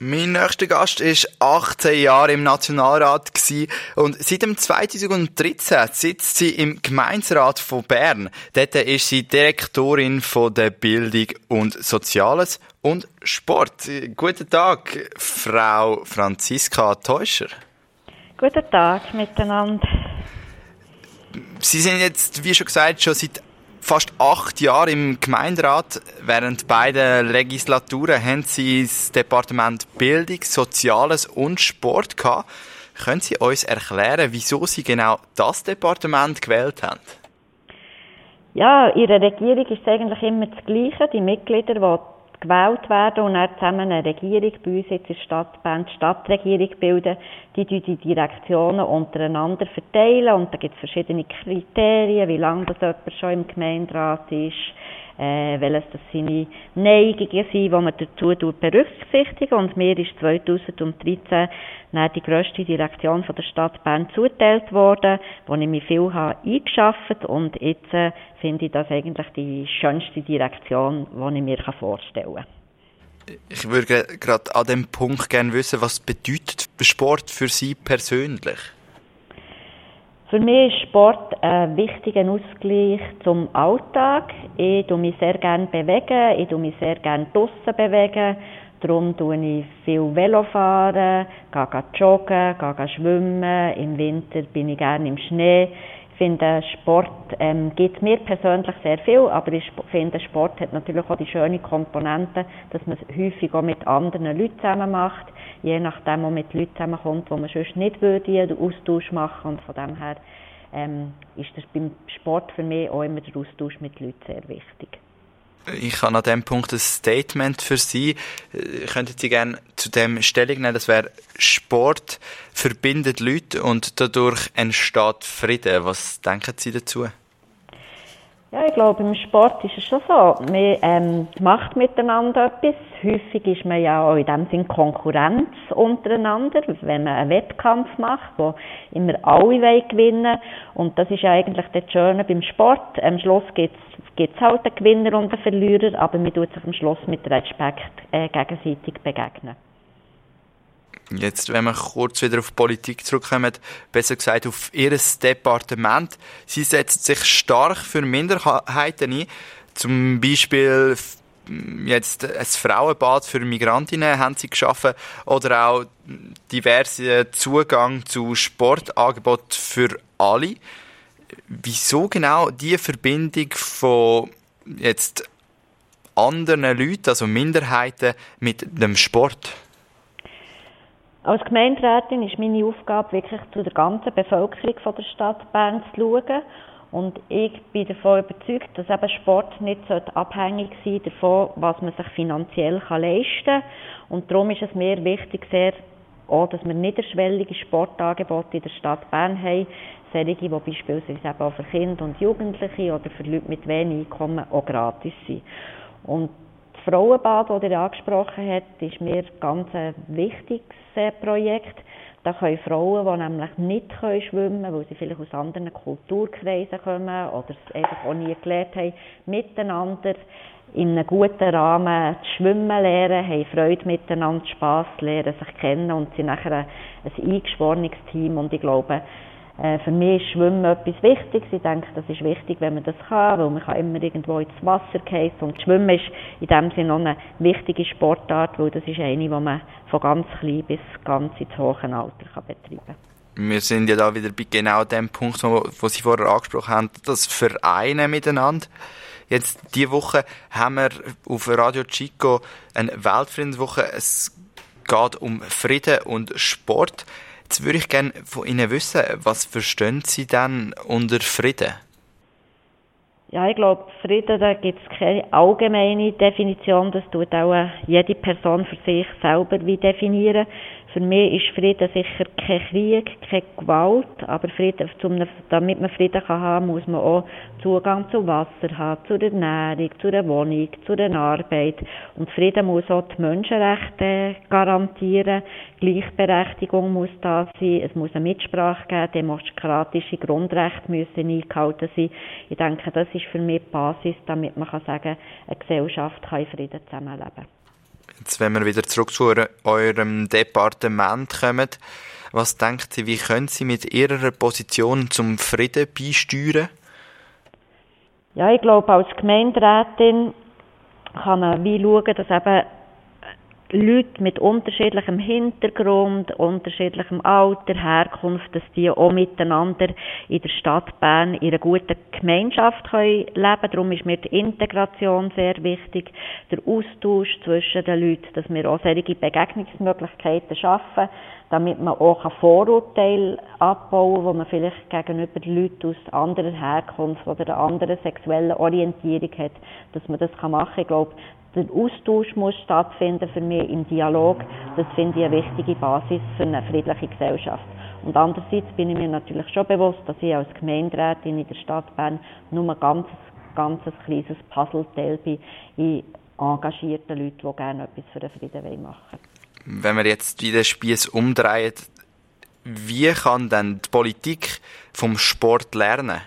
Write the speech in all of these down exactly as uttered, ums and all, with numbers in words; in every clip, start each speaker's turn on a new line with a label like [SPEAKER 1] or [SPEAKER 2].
[SPEAKER 1] Mein nächster Gast war achtzehn Jahre im Nationalrat und seit dem zweitausenddreizehn sitzt sie im Gemeinderat von Bern. Dort ist sie Direktorin von der Bildung und Soziales und Sport. Guten Tag, Frau Franziska Teuscher.
[SPEAKER 2] Guten Tag miteinander.
[SPEAKER 1] Sie sind jetzt, wie schon gesagt, schon seit fast acht Jahre im Gemeinderat. Während beiden Legislaturen haben Sie das Departement Bildung, Soziales und Sport gehabt. Können Sie uns erklären, wieso Sie genau das Departement gewählt haben?
[SPEAKER 2] Ja, in der Regierung ist es eigentlich immer das Gleiche. Die Mitglieder, die gewählt werden und dann zusammen eine Regierung, bei uns jetzt in der Stadt Bern die Stadtregierung bilden, die die Direktionen untereinander verteilen und da gibt es verschiedene Kriterien, wie lange das jemand schon im Gemeinderat ist, äh, welches das seine Neigungen sind, die man dazu berücksichtigt. Und mir ist zweitausenddreizehn dann die grösste Direktion von der Stadt Bern zugeteilt worden, wo ich mich viel habe eingeschafft und jetzt äh, finde ich das eigentlich die schönste Direktion, die ich mir vorstellen kann.
[SPEAKER 1] Ich würde gerade an dem Punkt gerne wissen, was bedeutet Sport für Sie persönlich?
[SPEAKER 2] Für mich ist Sport ein wichtiger Ausgleich zum Alltag. Ich bewege mich sehr gerne bewegen, ich bewege mich sehr gerne draussen bewegen. Darum tue ich viel Velofahren, gehe joggen, gehe schwimmen. Im Winter bin ich gerne im Schnee. Ich finde, Sport ähm, gibt mir persönlich sehr viel, aber ich finde, Sport hat natürlich auch die schöne Komponente, dass man es häufig auch mit anderen Leuten zusammen macht, je nachdem auch mit Leuten zusammenkommt, wo man sonst nicht würde, einen Austausch machen. Und von dem her ähm, ist das beim Sport für mich auch immer der Austausch mit Leuten sehr wichtig.
[SPEAKER 1] Ich habe an diesem Punkt ein Statement für Sie. Könnten Sie gerne zu dem Stellung nehmen? Das wäre, Sport verbindet Leute und dadurch entsteht Frieden. Was denken Sie dazu?
[SPEAKER 2] Ja, ich glaube, im Sport ist es schon so. Man ähm, macht miteinander etwas. Häufig ist man ja auch in dem Sinn Konkurrenz untereinander, wenn man einen Wettkampf macht, wo immer alle gewinnen wollen. Und das ist ja eigentlich das Schöne beim Sport. Am Schluss gibt es halt einen Gewinner und einen Verlierer, aber man tut sich am Schluss mit Respekt äh, gegenseitig begegnen.
[SPEAKER 1] Jetzt, wenn wir kurz wieder auf Politik zurückkommen, besser gesagt auf Ihr Departement. Sie setzt sich stark für Minderheiten ein. Zum Beispiel jetzt ein Frauenbad für Migrantinnen haben Sie geschaffen oder auch diverse Zugang zu Sportangeboten für alle. Wieso genau diese Verbindung von jetzt anderen Leuten, also Minderheiten, mit dem Sport?
[SPEAKER 2] Als Gemeinderätin ist meine Aufgabe, wirklich zu der ganzen Bevölkerung von der Stadt Bern zu schauen. Und ich bin davon überzeugt, dass eben Sport nicht abhängig sein sollte davon, was man sich finanziell leisten kann. Und darum ist es mir wichtig, sehr, auch, dass wir niederschwellige Sportangebote in der Stadt Bern haben. Solche, die beispielsweise eben auch für Kinder und Jugendliche oder für Leute mit wenig Einkommen auch gratis sind. Und das Frauenbad, das ihr angesprochen habt, ist mir ganz ein wichtiges Projekt. Da können Frauen, die nämlich nicht schwimmen können, weil sie vielleicht aus anderen Kulturkreisen kommen oder es einfach auch nie gelernt haben, miteinander in einem guten Rahmen zu schwimmen lernen, haben Freude miteinander, Spass lernen, sich kennen und sind nachher ein, ein eingeschworenes Team. Und ich glaube, für mich ist Schwimmen etwas Wichtiges. Ich denke, das ist wichtig, wenn man das kann, weil man kann immer irgendwo ins Wasser fallen. Und Schwimmen ist in dem Sinne noch eine wichtige Sportart, weil das ist eine, die man von ganz klein bis ganz ins hohe Alter kann betreiben kann.
[SPEAKER 1] Wir sind ja da wieder bei genau dem Punkt, wo, wo Sie vorher angesprochen haben, das Vereine miteinander. Jetzt diese Woche haben wir auf Radio Chico eine Weltfriedenswoche. Es geht um Frieden und Sport. Jetzt würde ich gerne von Ihnen wissen, was verstehen Sie denn unter Frieden?
[SPEAKER 2] Ja, ich glaube, Frieden, da gibt es keine allgemeine Definition. Das tut auch jede Person für sich selber wie definieren. Für mich ist Frieden sicher kein Krieg, keine Gewalt, aber Frieden, damit man Frieden haben kann, muss man auch Zugang zu Wasser haben, zur Ernährung, zu einer Wohnung, zu einer Arbeit. Und Frieden muss auch die Menschenrechte garantieren, Gleichberechtigung muss da sein, es muss eine Mitsprache geben, demokratische Grundrechte müssen eingehalten sein. Ich denke, das ist für mich die Basis, damit man kann sagen, eine Gesellschaft kann in Frieden zusammenleben.
[SPEAKER 1] Jetzt, wenn wir wieder zurück zu eurem Departement kommen, was denkt Sie, wie können Sie mit Ihrer Position zum Frieden beisteuern?
[SPEAKER 2] Ja, ich glaube, als Gemeinderätin kann man wie schauen, dass eben Leute mit unterschiedlichem Hintergrund, unterschiedlichem Alter, Herkunft, dass die auch miteinander in der Stadt Bern in einer guten Gemeinschaft können leben können. Darum ist mir die Integration sehr wichtig, der Austausch zwischen den Leuten, dass wir auch solche Begegnungsmöglichkeiten schaffen, damit man auch Vorurteile abbauen kann, die man vielleicht gegenüber Leuten aus anderer Herkunft oder einer anderen sexuellen Orientierung hat, dass man das machen kann. Ich glaube, der Austausch muss stattfinden für mich im Dialog. Das finde ich eine wichtige Basis für eine friedliche Gesellschaft. Und andererseits bin ich mir natürlich schon bewusst, dass ich als Gemeinderätin in der Stadt Bern nur ein ganz, ganz kleines Puzzleteil bin in engagierten Leuten, die gerne etwas für den Frieden machen wollen.
[SPEAKER 1] Wenn wir jetzt wieder den Spieß umdrehen, wie kann denn die Politik vom Sport lernen?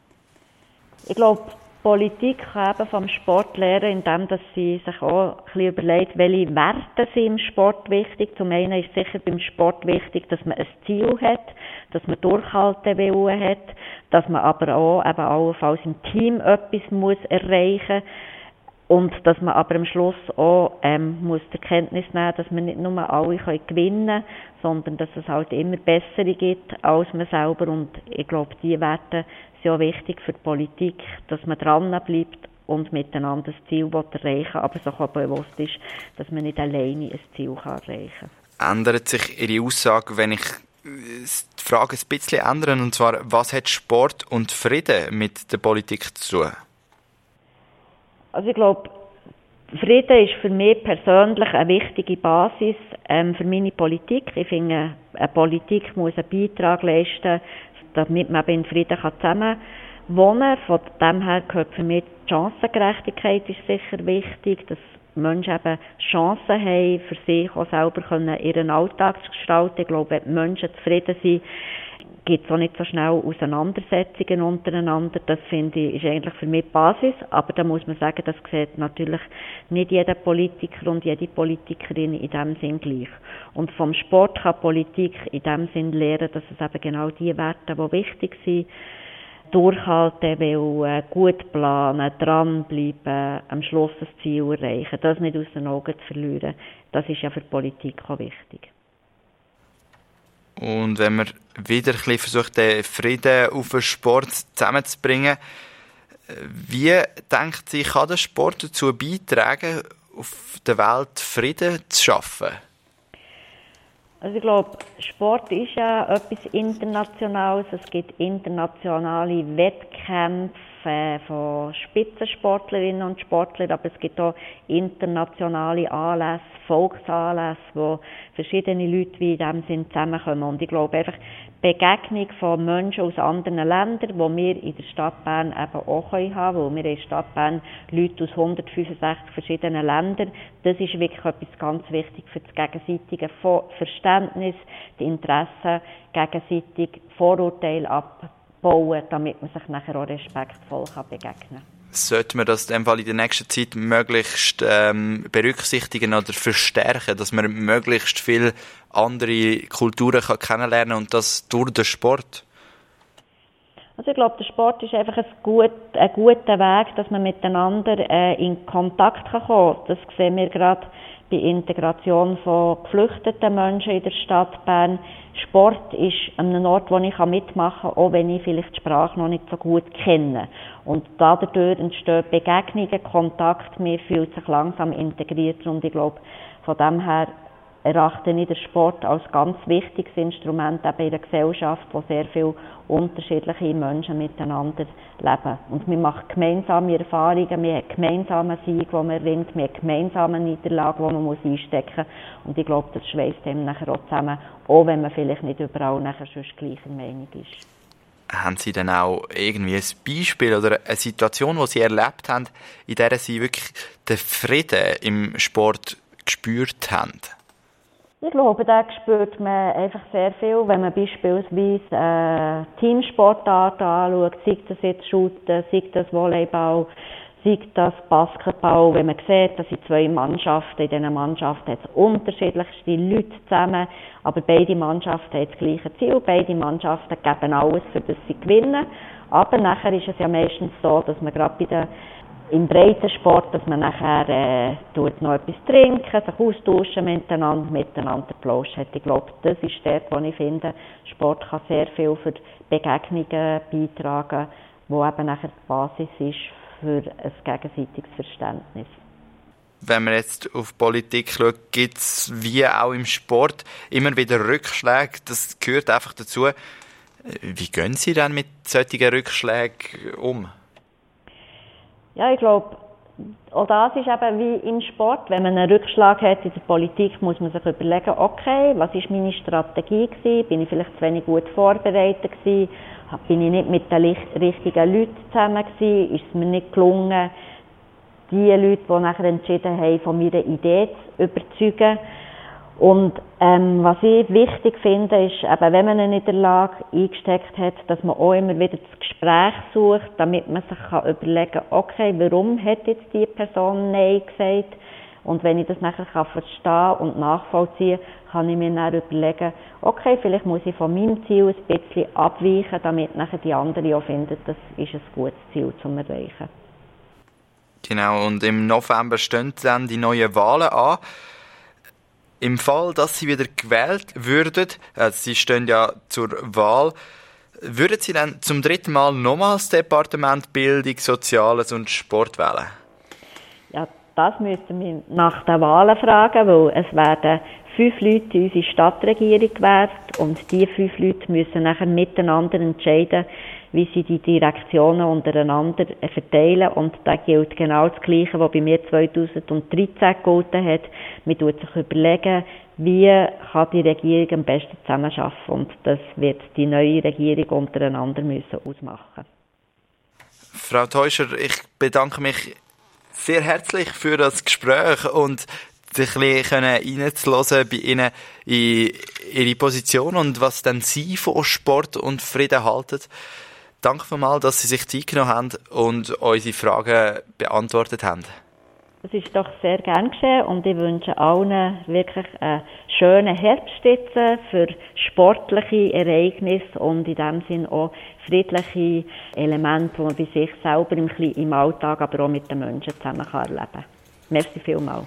[SPEAKER 2] Ich glaube, die Politik kann eben vom Sport lernen, indem dass sie sich auch ein bisschen überlegt, welche Werte sind im Sport wichtig. Zum einen ist sicher beim Sport wichtig, dass man ein Ziel hat, dass man Durchhaltewillen hat, dass man aber auch eben allenfalls im Team etwas muss erreichen muss und dass man aber am Schluss auch ähm, muss die Kenntnis nehmen, dass man nicht nur alle gewinnen können, sondern dass es halt immer bessere gibt als man selber. Und ich glaube, diese Werte sind auch wichtig für die Politik, dass man dran bleibt und miteinander das Ziel erreichen will, aber sich auch bewusst ist, dass man nicht alleine ein Ziel erreichen kann.
[SPEAKER 1] Ändert sich Ihre Aussage, wenn ich die Frage ein bisschen ändere, und zwar, was hat Sport und Frieden mit der Politik zu tun?
[SPEAKER 2] Also ich glaube, Frieden ist für mich persönlich eine wichtige Basis ähm, für meine Politik. Ich finde, eine Politik muss einen Beitrag leisten, damit man in Frieden zusammen wohnen kann. Von dem her gehört für mich die Chancengerechtigkeit ist sicher wichtig, dass Menschen eben Chancen haben, für sich auch selber können, ihren Alltag zu gestalten. Ich glaube, wenn die Menschen zufrieden sind, gibt es auch nicht so schnell Auseinandersetzungen untereinander. Das finde ich, ist eigentlich für mich die Basis. Aber da muss man sagen, das sieht natürlich nicht jeder Politiker und jede Politikerin in dem Sinn gleich. Und vom Sport kann Politik in dem Sinn lernen, dass es eben genau die Werte, die wichtig sind, durchhalten will, gut planen, dranbleiben, am Schluss das Ziel erreichen, das nicht aus den Augen zu verlieren, das ist ja für die Politik auch wichtig.
[SPEAKER 1] Und wenn man wieder ein bisschen versucht, den Frieden auf den Sport zusammenzubringen, wie denkt sie, kann der Sport dazu beitragen, auf der Welt Frieden zu schaffen?
[SPEAKER 2] Also ich glaube, Sport ist ja etwas Internationales. Es gibt internationale Wettkämpfe von Spitzensportlerinnen und Sportlern, aber es gibt auch internationale Anlässe, Volksanlässe, wo verschiedene Leute wie in diesem Sinn zusammenkommen. Und ich glaube einfach, die Begegnung von Menschen aus anderen Ländern, die wir in der Stadt Bern eben auch haben können, weil wir in der Stadt Bern Leute aus hundertfünfundsechzig verschiedenen Ländern, das ist wirklich etwas ganz wichtig für das gegenseitige Verständnis, die Interessen gegenseitig, Vorurteile abbauen, damit man sich nachher auch respektvoll begegnen kann.
[SPEAKER 1] Sollte man das in dem Fall in der nächsten Zeit möglichst ähm, berücksichtigen oder verstärken, dass man möglichst viele andere Kulturen kann kennenlernen und das durch den Sport?
[SPEAKER 2] Also ich glaube, der Sport ist einfach ein, gut, ein guter Weg, dass man miteinander äh, in Kontakt kann kommen kann. Das sehen wir gerade bei Integration von geflüchteten Menschen in der Stadt Bern. Sport ist an einem Ort, wo ich mitmachen kann, auch wenn ich vielleicht die Sprache noch nicht so gut kenne. Und dadurch entstehen Begegnungen, Kontakt, man fühlt sich langsam integriert und ich glaube, von dem her erachte ich den Sport als ganz wichtiges Instrument eben in einer Gesellschaft, wo sehr viele unterschiedliche Menschen miteinander leben. Und wir machen gemeinsame Erfahrungen, wir haben gemeinsame Siege, die man erringt, wir haben gemeinsame Niederlagen, die man muss einstecken muss. Und ich glaube, das schweißt einem nachher auch zusammen, auch wenn man vielleicht nicht überall nachher sonst gleicher Meinung ist.
[SPEAKER 1] Haben Sie denn auch irgendwie ein Beispiel oder eine Situation, die Sie erlebt haben, in der Sie wirklich den Frieden im Sport gespürt haben?
[SPEAKER 2] Ich glaube, da spürt man einfach sehr viel, wenn man beispielsweise äh, Teamsportarten anschaut, sei das jetzt Shooten, sei das Volleyball, sei das Basketball, wenn man sieht, dass in zwei Mannschaften, in diesen Mannschaften hat es unterschiedlichste Leute zusammen, aber beide Mannschaften haben das gleiche Ziel, beide Mannschaften geben alles, für das sie gewinnen. Aber nachher ist es ja meistens so, dass man gerade bei den, im Breitensport, dass man nachher äh, tut noch etwas trinken, sich austauschen miteinander, miteinander plauschen. Ich glaube, das ist dort, wo ich finde, Sport kann sehr viel für Begegnungen beitragen, wo eben nachher die Basis ist für ein gegenseitiges Verständnis.
[SPEAKER 1] Wenn man jetzt auf Politik schaut, gibt es wie auch im Sport immer wieder Rückschläge. Das gehört einfach dazu. Wie gehen Sie dann mit solchen Rückschlägen um?
[SPEAKER 2] Ja, ich glaube, auch das ist eben wie im Sport. Wenn man einen Rückschlag hat in der Politik, muss man sich überlegen, okay, was war meine Strategie gewesen? Bin ich vielleicht zu wenig gut vorbereitet gewesen? Bin ich nicht mit den richtigen Leuten zusammen gewesen? Ist es mir nicht gelungen, die Leute, die nachher entschieden haben, von meiner Idee zu überzeugen? Und ähm, was ich wichtig finde, ist, eben, wenn man eine Niederlage eingesteckt hat, dass man auch immer wieder das Gespräch sucht, damit man sich kann überlegen kann, okay, warum hat jetzt die Person Nein gesagt? Und wenn ich das nachher kann verstehen und nachvollziehen, kann ich mir dann überlegen, okay, vielleicht muss ich von meinem Ziel ein bisschen abweichen, damit nachher die anderen auch finden, das ist ein gutes Ziel zum Erreichen.
[SPEAKER 1] Genau, und im November stehen dann die neuen Wahlen an. Im Fall, dass Sie wieder gewählt würden, also Sie stehen ja zur Wahl, würden Sie dann zum dritten Mal nochmals das Departement Bildung, Soziales und Sport wählen?
[SPEAKER 2] Ja, das müssten wir nach den Wahlen fragen, weil es werden fünf Leute in unsere Stadtregierung gewählt und diese fünf Leute müssen nachher miteinander entscheiden, wie sie die Direktionen untereinander verteilen. Und da gilt genau das Gleiche, was bei mir zweitausenddreizehn gegolten hat. Man tut sich überlegen, wie kann die Regierung am besten zusammenarbeiten. Und das wird die neue Regierung untereinander müssen ausmachen.
[SPEAKER 1] Frau Teuscher, ich bedanke mich sehr herzlich für das Gespräch und sich ein bisschen reinzuhören bei Ihnen in Ihre Position und was dann Sie von Sport und Frieden halten. Danke vielmals, dass Sie sich Zeit genommen haben und unsere Fragen beantwortet haben.
[SPEAKER 2] Das ist doch sehr gern geschehen und ich wünsche allen wirklich einen schönen Herbst jetzt für sportliche Ereignisse und in dem Sinn auch friedliche Elemente, die man bei sich selber im Alltag, aber auch mit den Menschen zusammen erleben kann. Merci vielmals.